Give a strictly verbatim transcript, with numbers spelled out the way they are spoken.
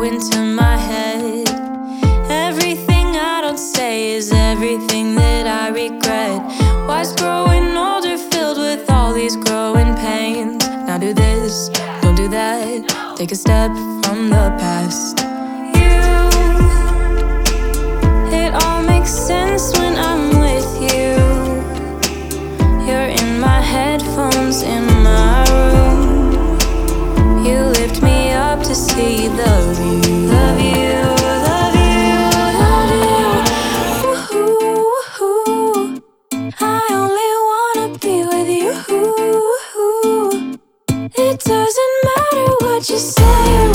into my head. Everything I don't say is everything that I regret. Why's growing older filled with all these growing pains? Now do this, don't do that. Take a step from the past. You, it all makes sense when I'm with you. You're in my headphones in my room. You lift me up to see the view. Love you, love you, love you. Woo-hoo, I only wanna be with you. It doesn't matter what you say.